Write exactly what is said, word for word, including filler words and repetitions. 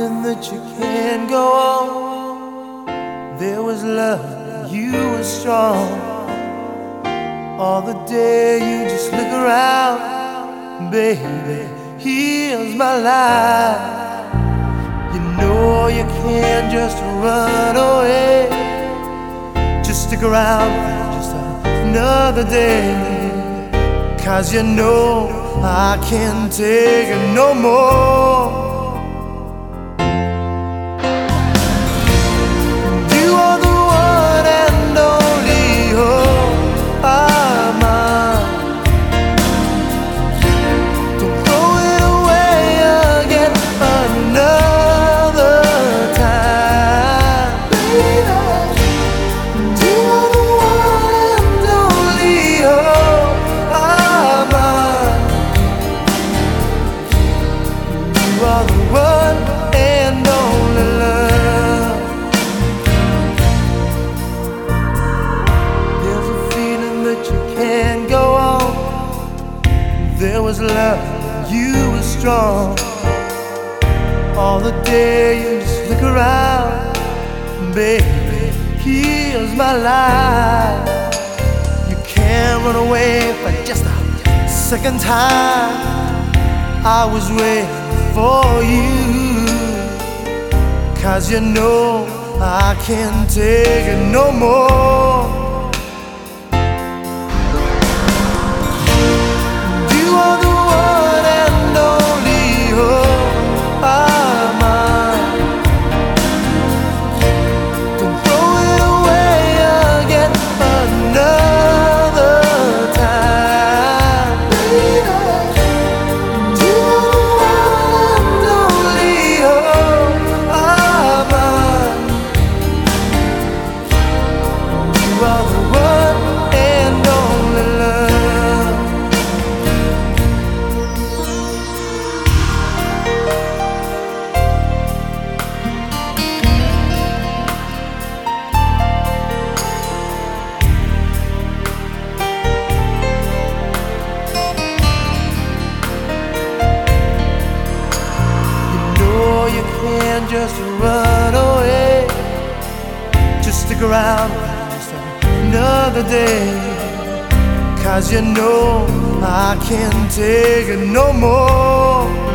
feeling that you can't go on. There was love, you were strong. All the day you just look around, baby, here's my life. You know you can't just run away. Just stick around for just another day, 'cause you know I can't take it no more. You are the one and only hope of mine. Don't throw it away again another time, baby. You are the one and only hope of mine. You are the one and only love. There's a feeling that you can't go on. There was love, you were strong. All the day you just look around, baby, here's my life. You can't run away for just a second time. I was waiting for you, 'cause you know I can't take it no more. You are the one and only hope of mine. Don't throw it away again another time, baby. You are the one and only hope of mine. You are the one and only love. You can't just run away. Just stick around for just another day, 'cause you know I can't take it no more.